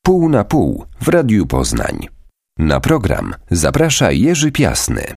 Pół na pół w Radiu Poznań. Na program zaprasza Jerzy Piasny.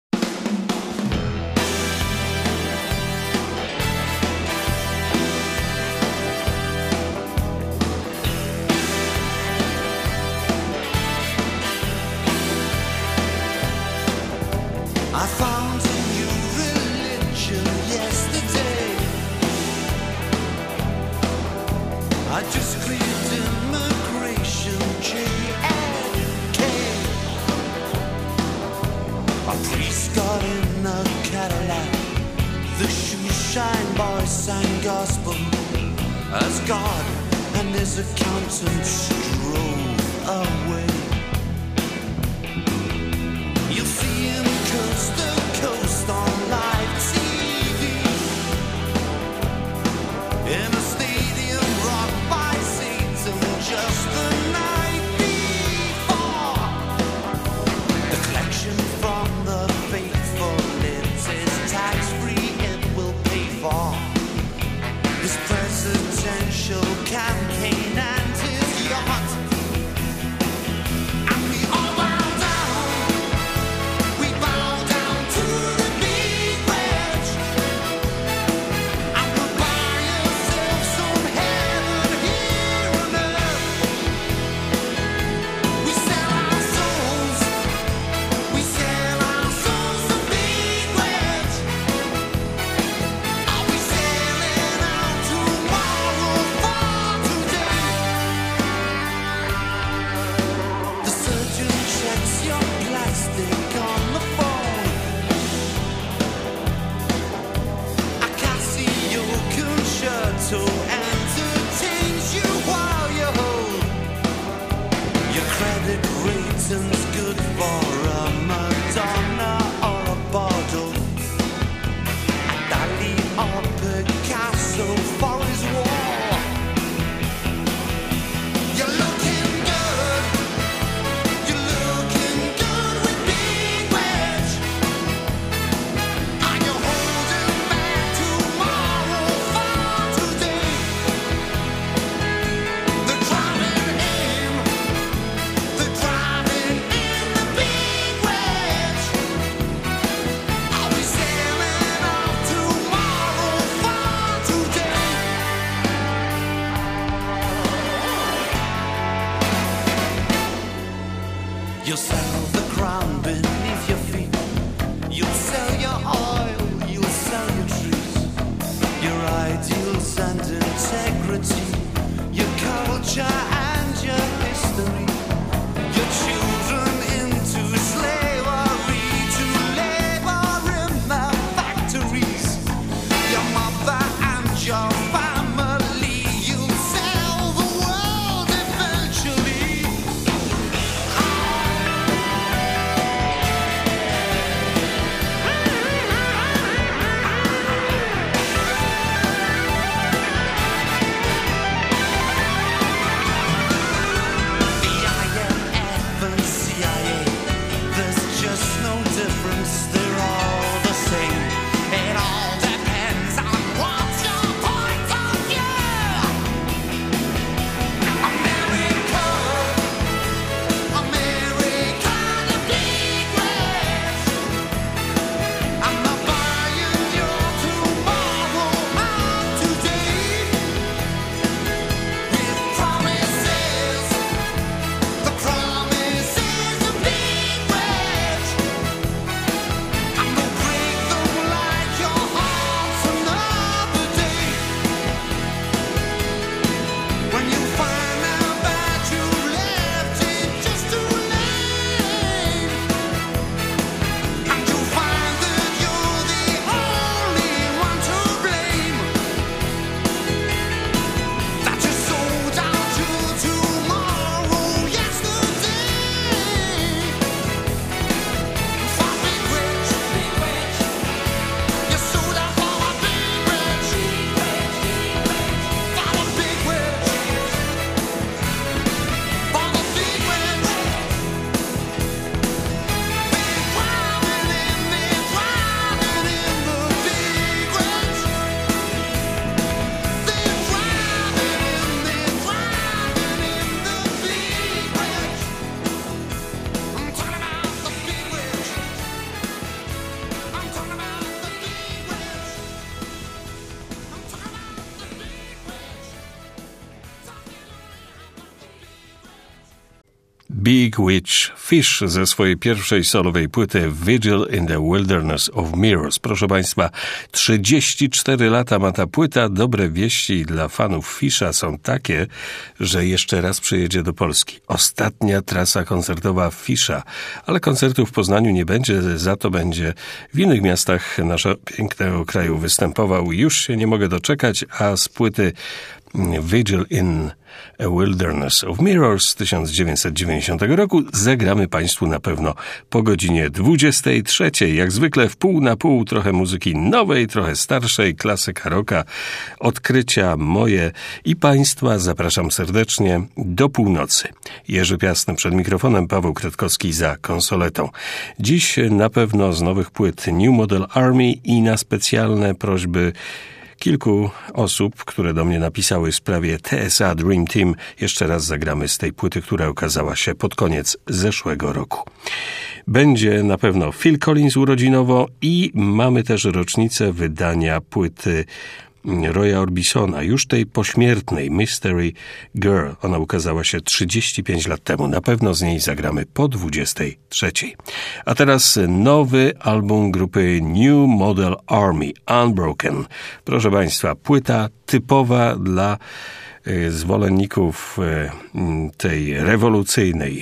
Big Witch Fish ze swojej pierwszej solowej płyty Vigil in the Wilderness of Mirrors. Proszę Państwa, 34 lata ma ta płyta. Dobre wieści dla fanów Fisha są takie, że jeszcze raz przyjedzie do Polski. Ostatnia trasa koncertowa Fisha, ale koncertów w Poznaniu nie będzie, za to będzie w innych miastach naszego pięknego kraju występował. Już się nie mogę doczekać, a z płyty Vigil in a Wilderness of Mirrors z 1990 roku zagramy Państwu na pewno po godzinie 23. Jak zwykle w pół na pół, trochę muzyki nowej, trochę starszej, klasyka rocka, odkrycia moje i Państwa. Zapraszam serdecznie do północy. Jerzy Piasny przed mikrofonem, Paweł Kretkowski za konsoletą. Dziś na pewno z nowych płyt New Model Army i na specjalne prośby kilku osób, które do mnie napisały w sprawie TSA Dream Team. Jeszcze raz zagramy z tej płyty, która ukazała się pod koniec zeszłego roku. Będzie na pewno Phil Collins urodzinowo i mamy też rocznicę wydania płyty Roya Orbisona, już tej pośmiertnej Mystery Girl. Ona ukazała się 35 lat temu. Na pewno z niej zagramy po 23. A teraz nowy album grupy New Model Army, Unbroken. Proszę Państwa, płyta typowa dla zwolenników tej rewolucyjnej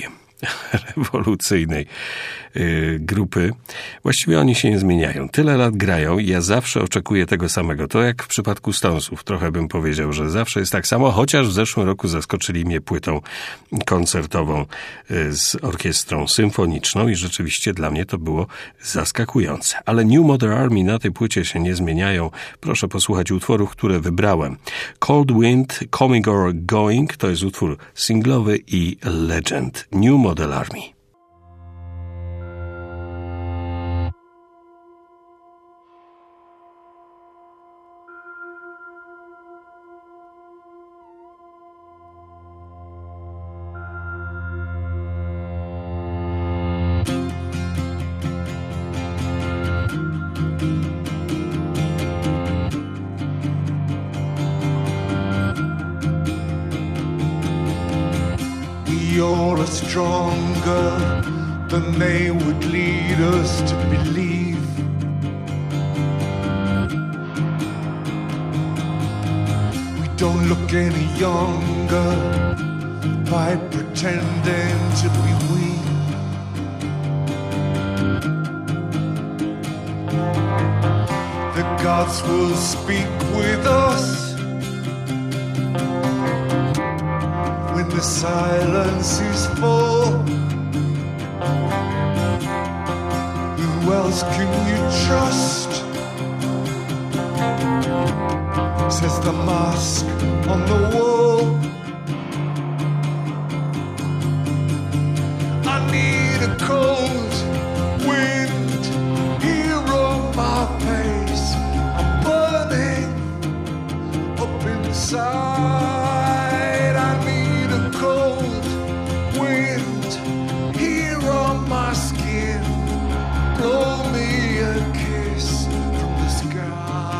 grupy. Właściwie oni się nie zmieniają. Tyle lat grają i ja zawsze oczekuję tego samego. To jak w przypadku Stonesów. Trochę bym powiedział, że zawsze jest tak samo, chociaż w zeszłym roku zaskoczyli mnie płytą koncertową z orkiestrą symfoniczną i rzeczywiście dla mnie to było zaskakujące. Ale New Model Army na tej płycie się nie zmieniają. Proszę posłuchać utworów, które wybrałem. Cold Wind, Coming or Going to jest utwór singlowy i Legend. New Model Army. You're stronger than they would lead us to believe. We don't look any younger by pretending to be weak. The gods will speak with us when the silence is full. Who else can you trust? Says the mask on the wall. I need a cold wind here on my face. I'm burning up inside. Cold wind here on my skin. Blow me a kiss from the sky.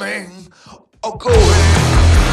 coming or going.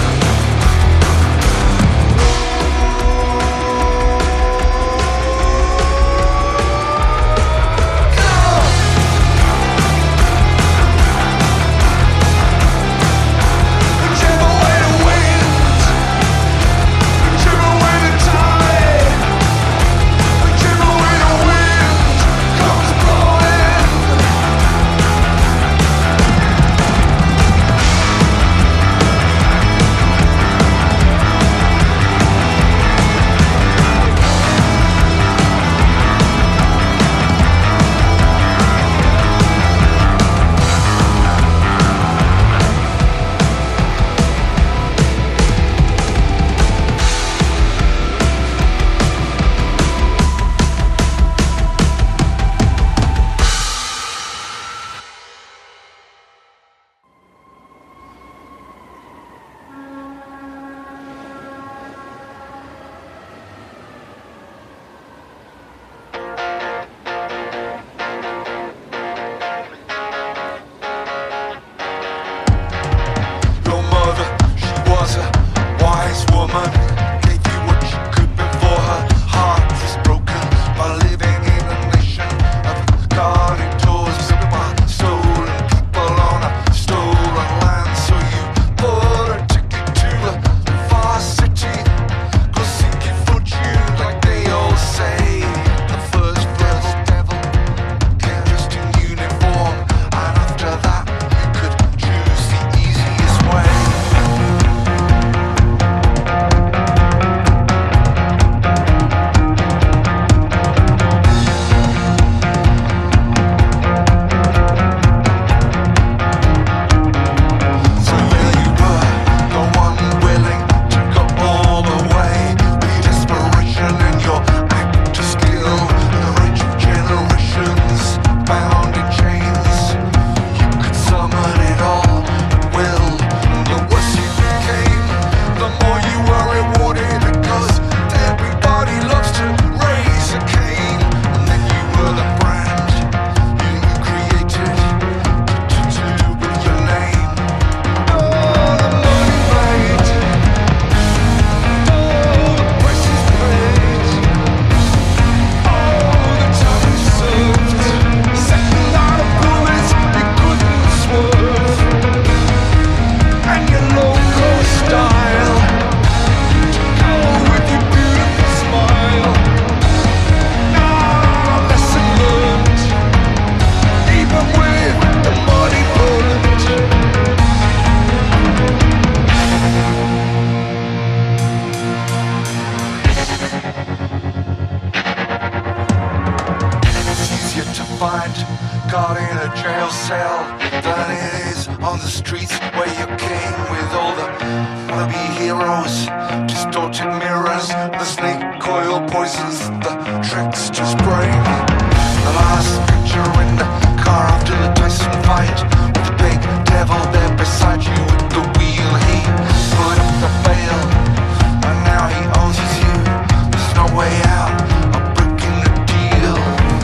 God in a jail cell than it is on the streets where you're king with all the wannabe heroes, distorted mirrors, the snake coil poisons, the tricks just bring. The last picture in the car after the Tyson fight, with the big devil there beside you with the wheel. He put up the bail, and now he owns you. There's no way out of breaking the deal.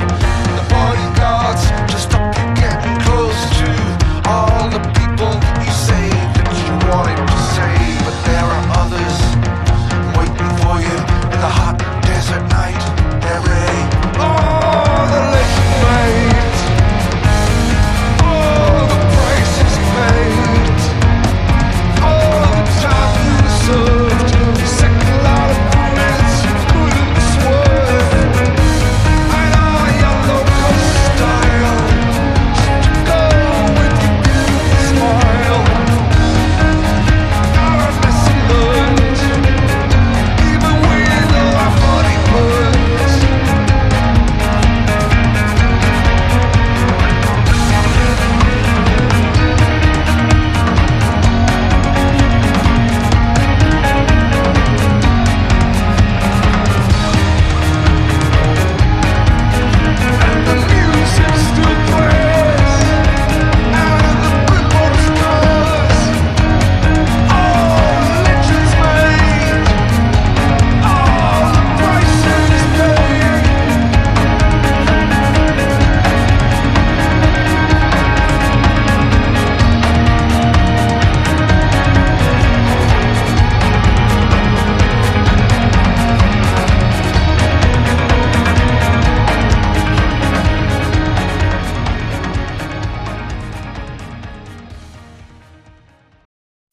The bodyguards just stop you getting close to all the people you saved that you wanted to save. But there are others waiting for you in the hot desert night. Every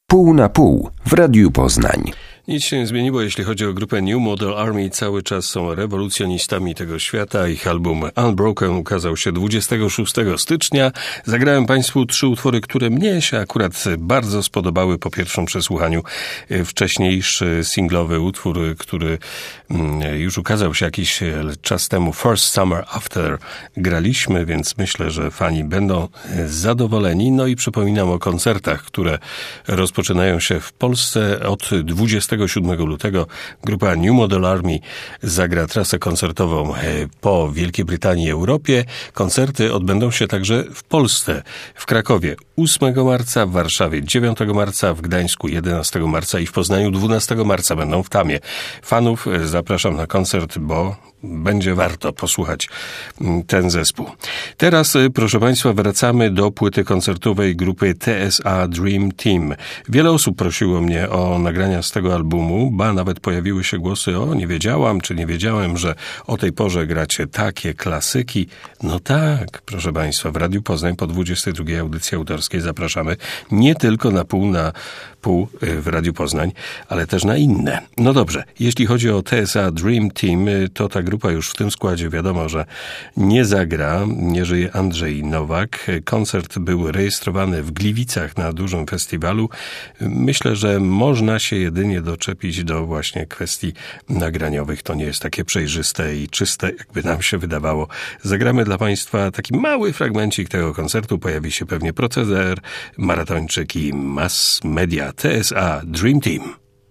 Pół na pół w Radiu Poznań. Nic się nie zmieniło, jeśli chodzi o grupę New Model Army. Cały czas są rewolucjonistami tego świata. Ich album Unbroken ukazał się 26 stycznia. Zagrałem Państwu 3 utwory, które mnie się akurat bardzo spodobały po pierwszym przesłuchaniu. Wcześniejszy singlowy utwór, który już ukazał się jakiś czas temu, First Summer After, graliśmy, więc myślę, że fani będą zadowoleni. No i przypominam o koncertach, które rozpoczynają się w Polsce od 27 lutego. Grupa New Model Army zagra trasę koncertową po Wielkiej Brytanii i Europie. Koncerty odbędą się także w Polsce, w Krakowie 8 marca, w Warszawie 9 marca, w Gdańsku 11 marca i w Poznaniu 12 marca będą w Tamie. Fanów zapraszam na koncert, bo będzie warto posłuchać ten zespół. Teraz, proszę Państwa, wracamy do płyty koncertowej grupy TSA Dream Team. Wiele osób prosiło mnie o nagrania z tego albumu, ba nawet pojawiły się głosy: o, nie wiedziałam, czy nie wiedziałem, że o tej porze gracie takie klasyki. No tak, proszę Państwa, w Radiu Poznań po 22 audycji autorskiej zapraszamy nie tylko na pół w Radiu Poznań, ale też na inne. No dobrze, jeśli chodzi o TSA Dream Team, to ta grupa już w tym składzie wiadomo, że nie zagra, nie żyje Andrzej Nowak. Koncert był rejestrowany w Gliwicach na dużym festiwalu. Myślę, że można się jedynie doczepić do właśnie kwestii nagraniowych. To nie jest takie przejrzyste i czyste, jakby nam się wydawało. Zagramy dla Państwa taki mały fragmencik tego koncertu. Pojawi się pewnie Proceder, Maratończyk i Mass Media. TSA Dream Team.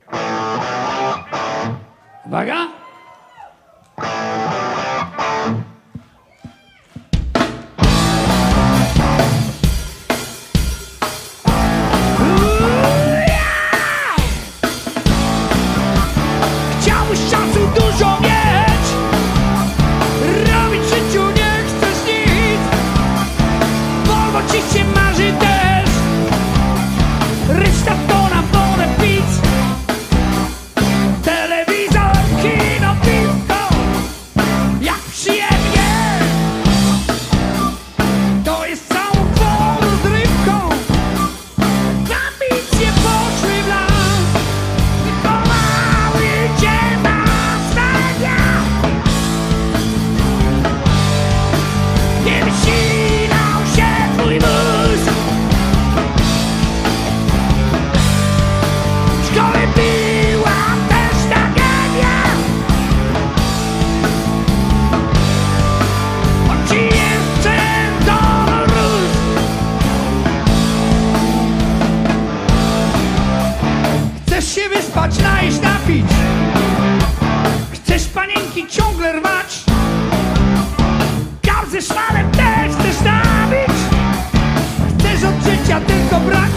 Uwaga! Chciałbyś czasu dużo mieć, robić w życiu nie chcesz nic, Volvo ci się marzy też, reszta to na wolę pić. Telewizor, kino, piwko, jak przyjemnie. To jest całą wolą rozrywką, ambicje poszły w las, wychowały cię mass media. Nie wysilał się twój mózg, w szkole była też tragedia. On ci jeszcze dorósł. Chcesz się wyspać, najeść, napić, chcesz panienki ciągle rwać, gałzy szmalem też chcesz nabić, chcesz od życia tylko brać.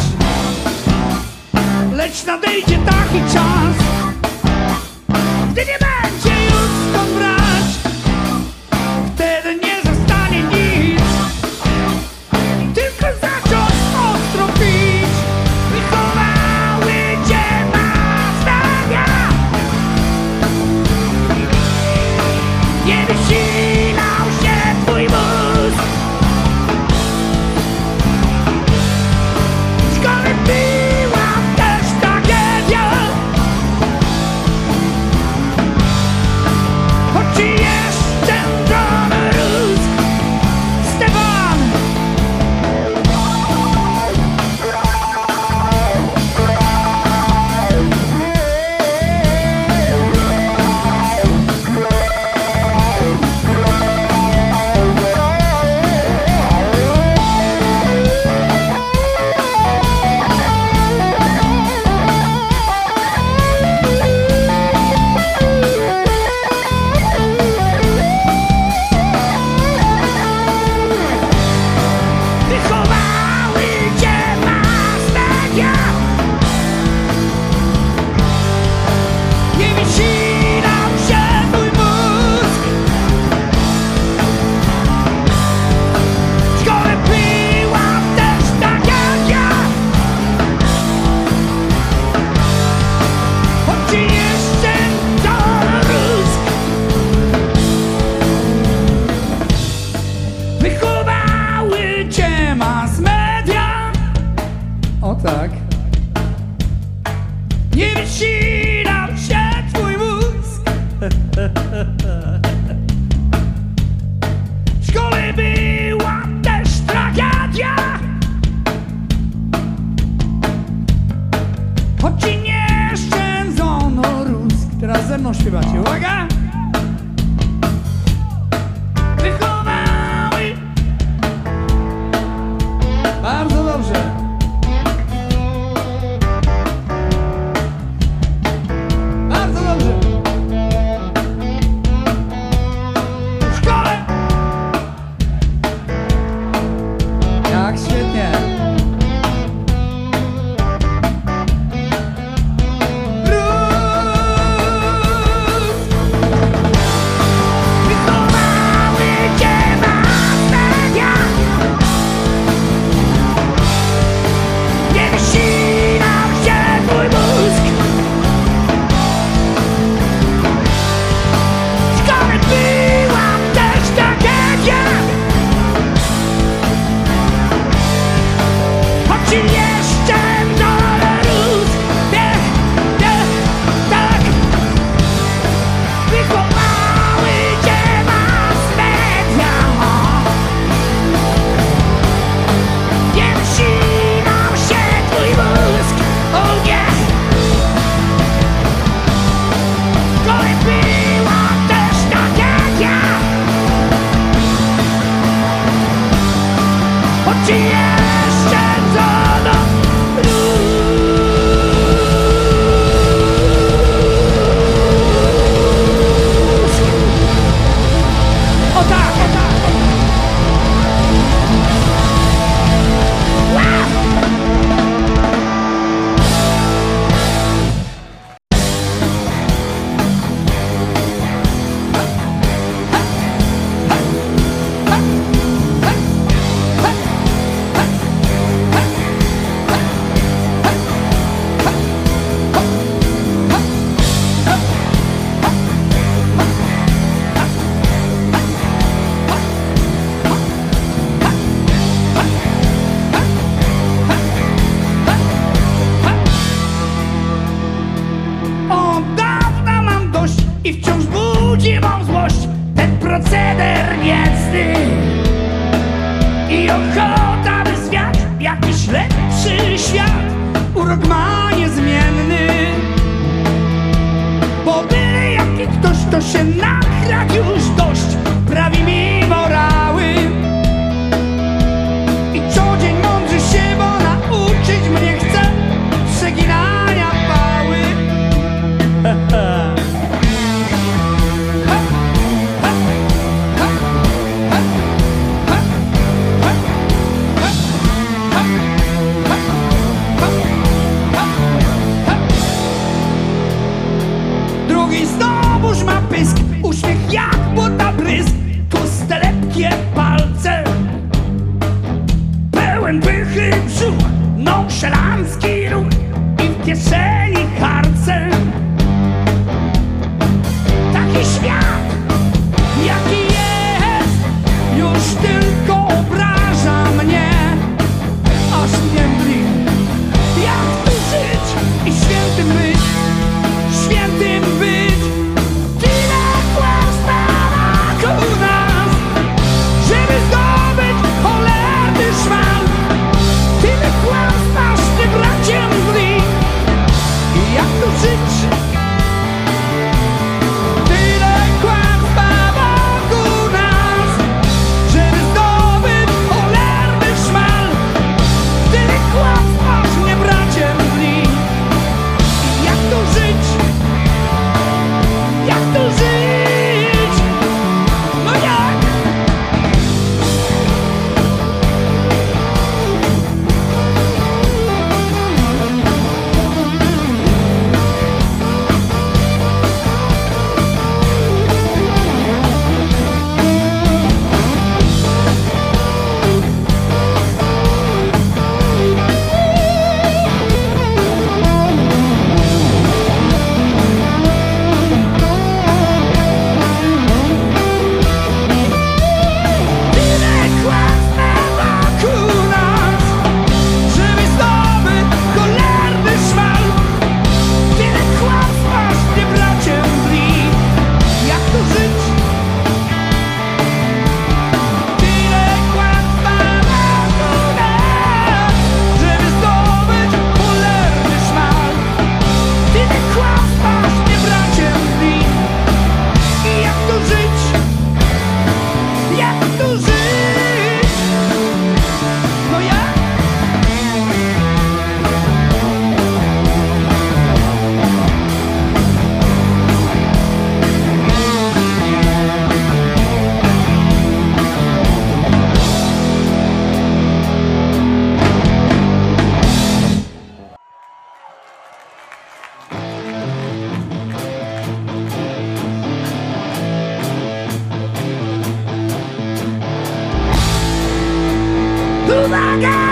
Lecz nadejdzie taki czas, gdy nie będzie już skąd brać. Wtedy nie zostanie nic, tylko zacząć ostro pić. Wychowały cię mass media. Nie wysilał się twój mózg, w szkole była też tragedia. Choć ci jeszcze dorósł Stefan. Wychowały cię mass media. Nie wysilał się twój mózg, w szkole była też tragedia. Choć ci jeszcze dorósł. Wychowały cię mass media. O tak. Tak, świetnie. Proceder niecny i ochota, by zwiać jakiś lepszy świat. Urok ma niezmienny, bo byle jaki ktoś, to się nachrach już dość. Prawi mi morały i co dzień mądrzy się, bo nauczyć mnie chce przeginania pały. Drugi znowuż ma pysk, uśmiech jak błot Uwaga!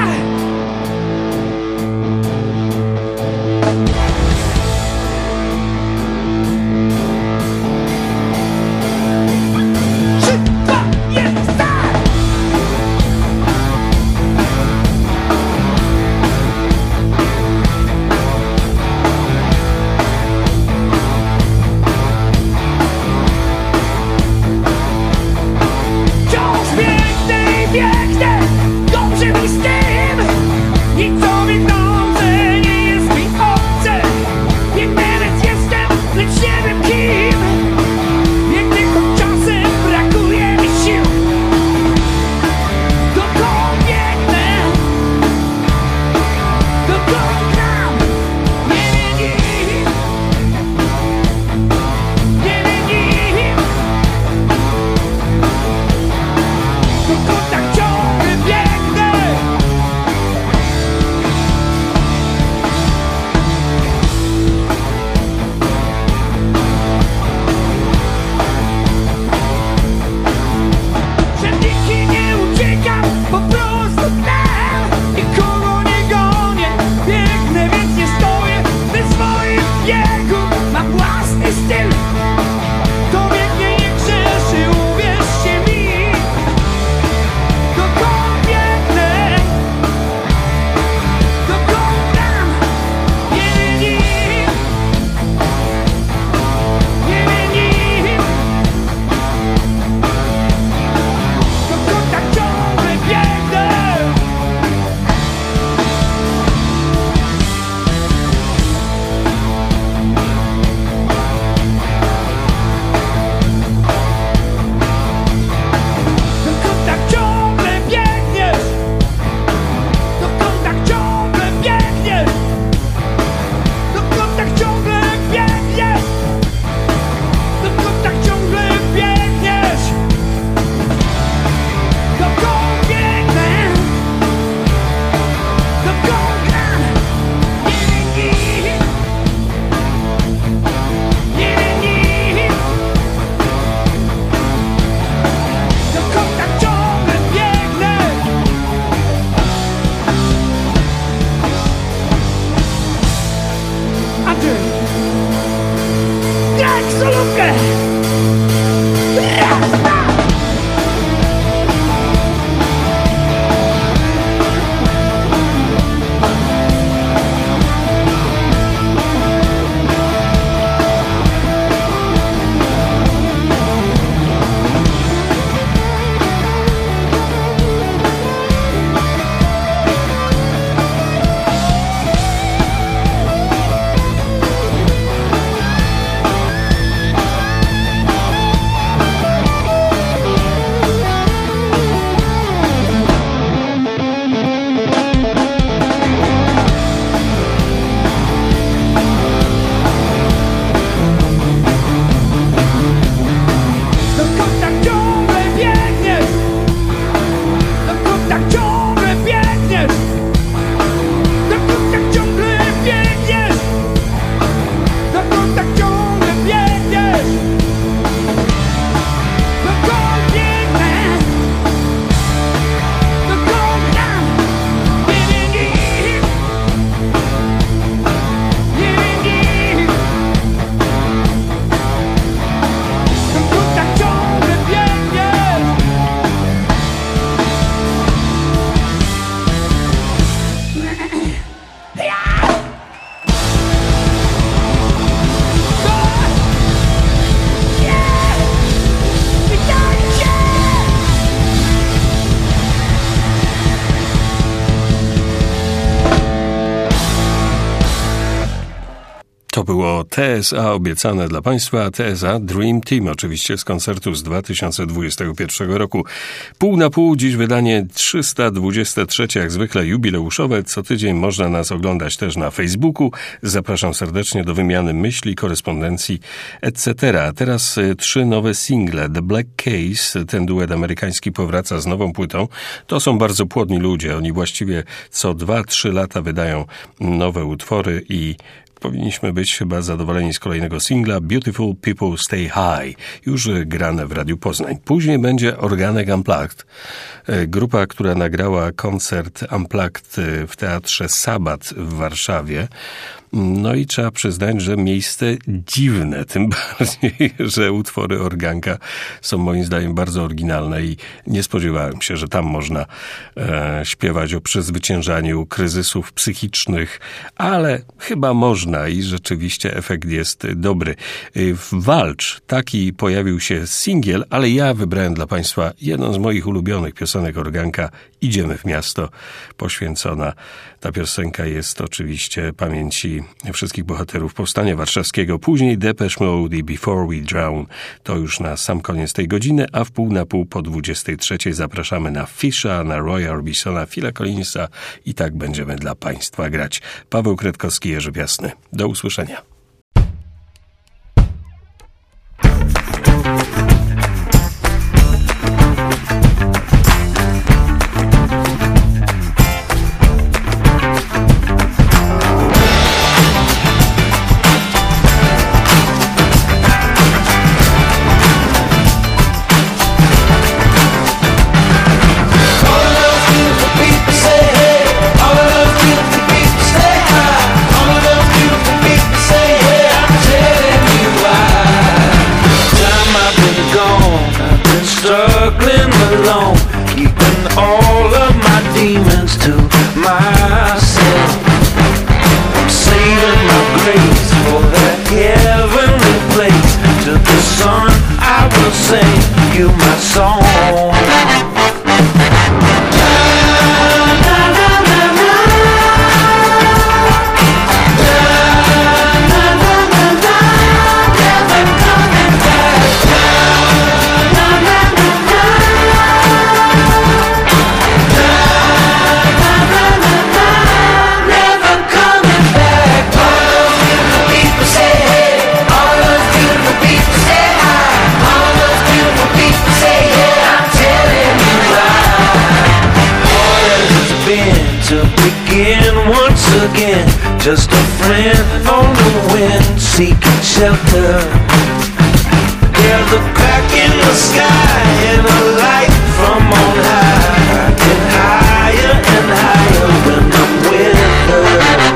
To było TSA obiecane dla Państwa, TSA Dream Team, oczywiście z koncertu z 2021 roku. Pół na pół, dziś wydanie 323, jak zwykle jubileuszowe. Co tydzień można nas oglądać też na Facebooku. Zapraszam serdecznie do wymiany myśli, korespondencji, etc. A teraz 3 nowe single. The Black Case, ten duet amerykański powraca z nową płytą. To są bardzo płodni ludzie. Oni właściwie co 2-3 lata wydają nowe utwory i powinniśmy być chyba zadowoleni z kolejnego singla Beautiful People Stay High, już grane w Radiu Poznań. Później będzie Organek Unplugged, grupa, która nagrała koncert Unplugged w Teatrze Sabat w Warszawie. No i trzeba przyznać, że miejsce dziwne, tym bardziej, że utwory Organka są moim zdaniem bardzo oryginalne i nie spodziewałem się, że tam można śpiewać o przezwyciężaniu kryzysów psychicznych, ale chyba można i rzeczywiście efekt jest dobry. W Walcz taki pojawił się singiel, ale ja wybrałem dla Państwa jedną z moich ulubionych piosenek Organka, Idziemy w miasto, poświęcona. Ta piosenka jest oczywiście pamięci wszystkich bohaterów Powstania Warszawskiego. Później Depeche Mode i Before We Drown. To już na sam koniec tej godziny, a w 2:30 po 23:00 zapraszamy na Fisha, na Roya Orbisona, Phila Collinsa i tak będziemy dla Państwa grać. Paweł Kredkowski, Jerzy Piasny. Do usłyszenia. Just a friend on the wind, seeking shelter. There's a crack in the sky and a light from on high, and higher when I'm with her.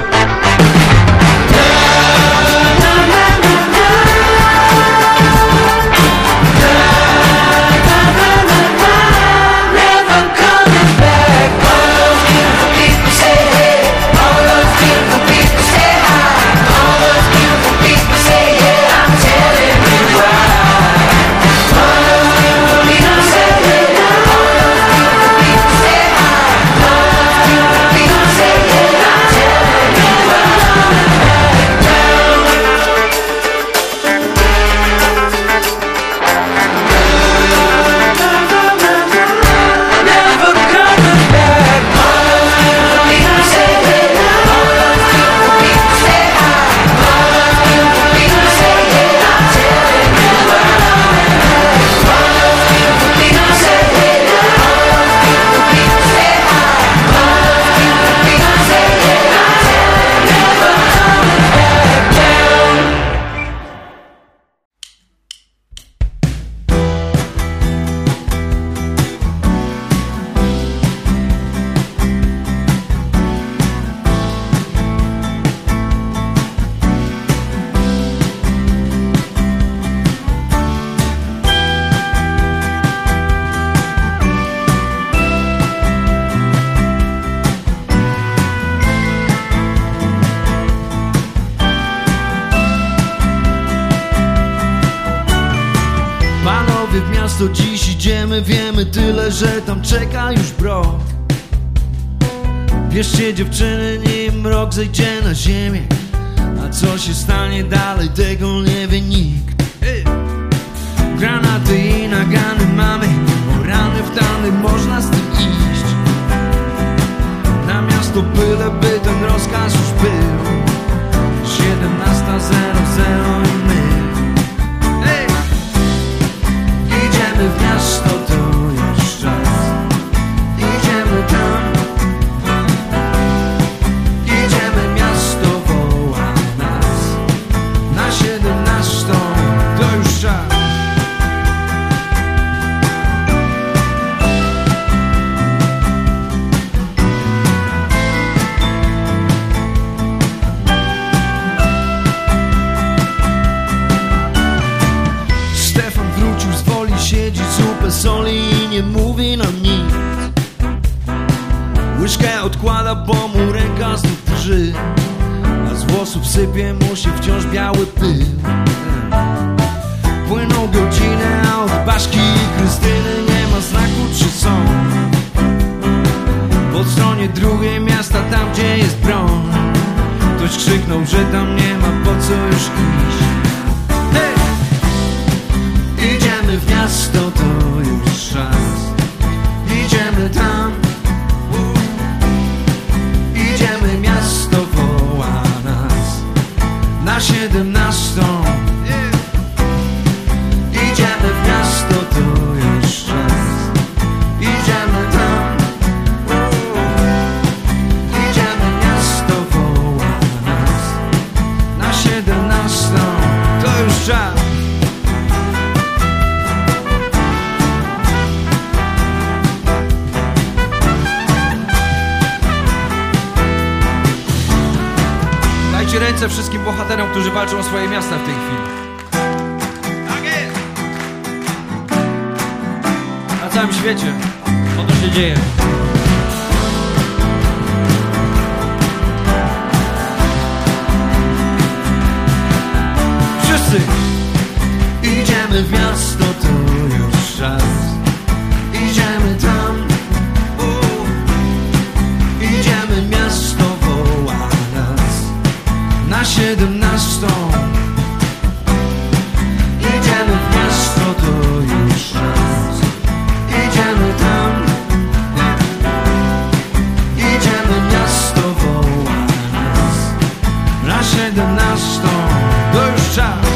miasto dziś idziemy, wiemy tyle, że tam czeka już brok. Bierzcie dziewczyny, nim mrok zejdzie na ziemię. A co się stanie dalej, tego nie wie nikt. Granaty i nagany mamy, o rany w tany można z tym iść. Na miasto byleby ten rozkaz już był. 17:00 i my idziemy w miasto, to już czas. Idziemy tam. Idziemy, miasto woła nas. pada po mu, ręka znów drży, a z włosów sypie mu się wciąż biały pył. Płyną godziny, a od Baszki i Krystyny nie ma znaku, czy są. Po stronie drugiej miasta, tam gdzie jest broń, ktoś krzyknął, że tam nie ma po co już iść. Hej! Idziemy w miasto, to już czas. Idziemy tam. Idziemy, miasto woła nas na 17. Idziemy w miasto, to już czas. Idziemy tam. Idziemy, miasto woła nas na 17. To już czas. Dajcie ręce wszystkim bohaterom, którzy walczą o swoje miasta w tej chwili. Tak jest! Na całym świecie oto się dzieje. Wszyscy! Idziemy w miasto, to już czas. Idziemy tam. Idziemy, miasto woła nas na 17. Idziemy w miasto, to już czas. Idziemy tam. Idziemy, miasto woła nas na 17. To już czas.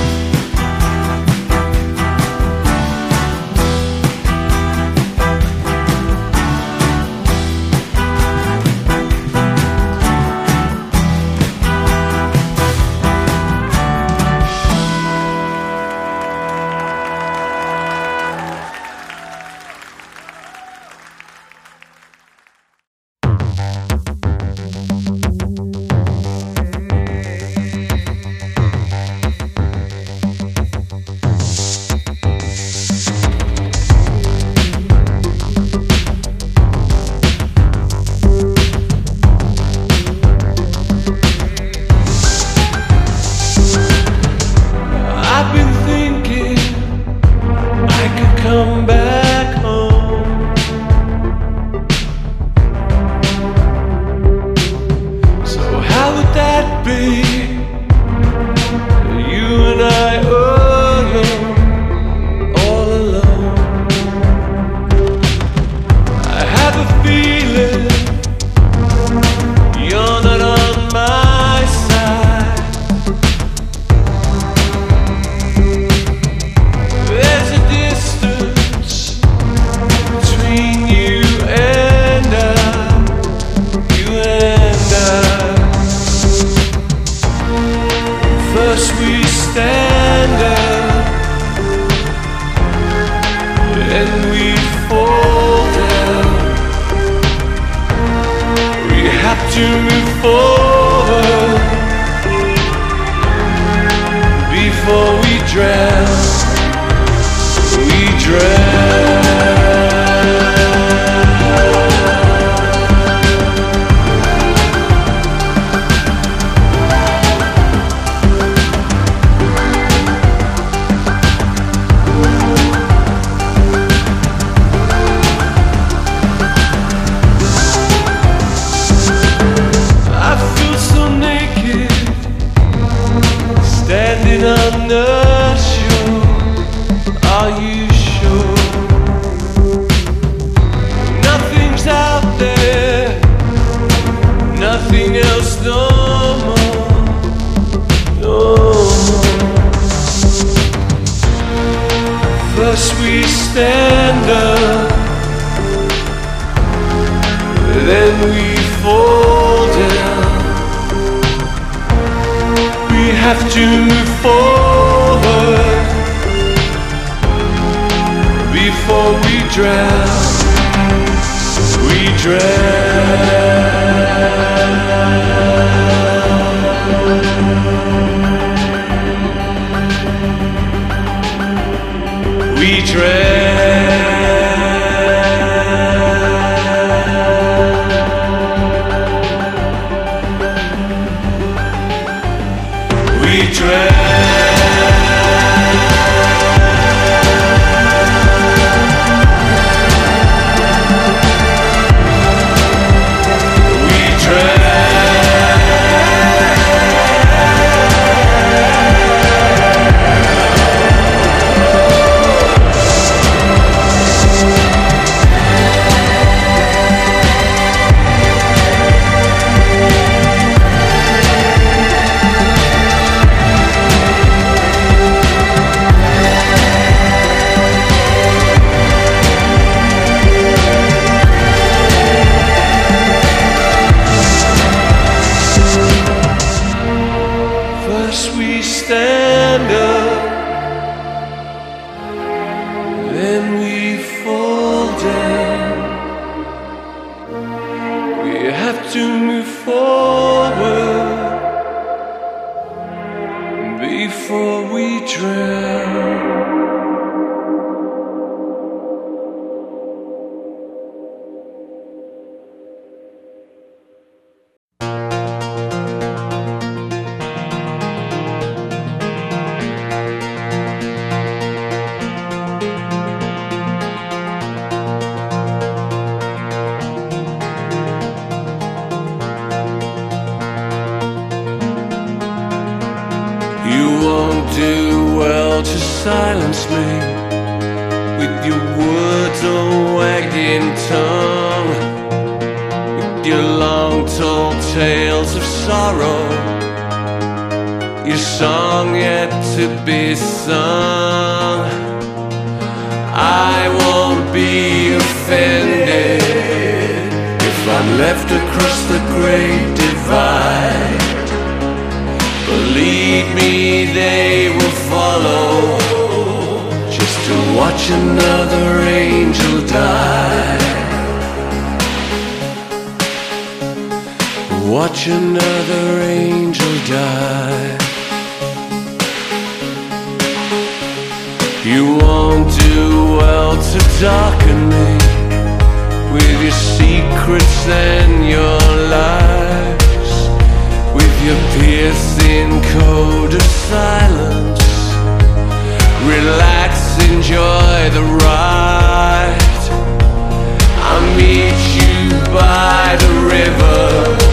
to move forward before we drown. Do well to silence me with your words or wagging tongue, with your long told tales of sorrow, your song yet to be sung. I won't be offended if I'm left across the great divide. Believe me, they will follow, just to watch another angel die. Watch another angel die. You won't do well to darken me with your secrets and your lies, with your piercing code of silence. Relax, enjoy the ride. I'll meet you by the river,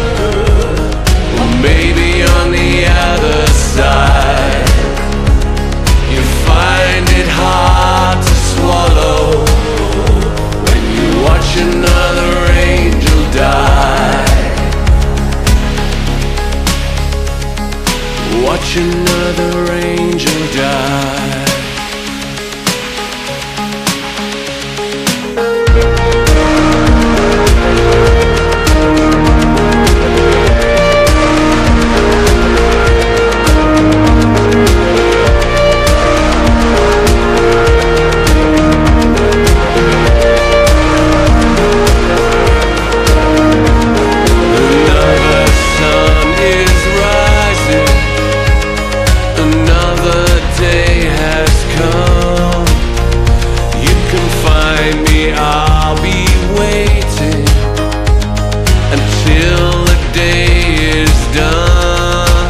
or maybe on the other side. You find it hard to swallow when you watch another angel die. Watch another angel die. Another sun is rising, another day has come. You can find me, I'll be waiting until the day is done.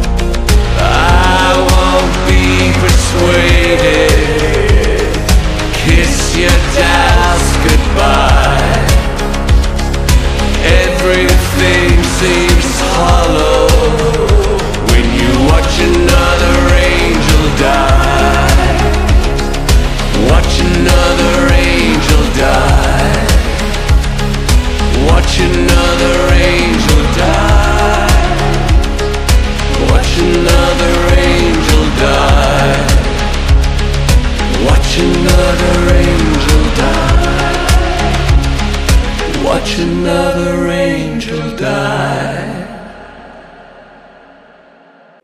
I won't be persuaded. Kiss your doubts goodbye. Everything seems hollow when you watch another angel die. Watch another angel die. Watch another angel die. Watch another angel die. Watch another angel die. Watch another angel die.